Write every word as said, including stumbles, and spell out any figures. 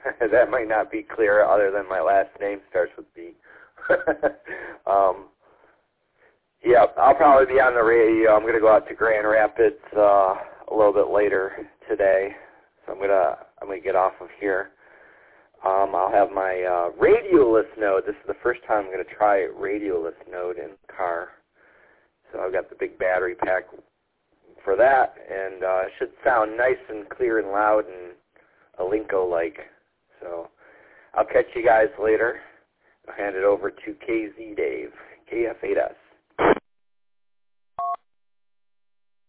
that might not be clear other than my last name starts with B. um, yeah, I'll probably be on the radio. I'm going to go out to Grand Rapids uh, a little bit later today, so I'm going to I'm going to get off of here. Um, I'll have my uh, radioless node. This is the first time I'm going to try radioless node in the car. So I've got the big battery pack for that, and uh, it should sound nice and clear and loud and Alinco-like. So I'll catch you guys later. I'll hand it over to K Z Dave, K F eight S.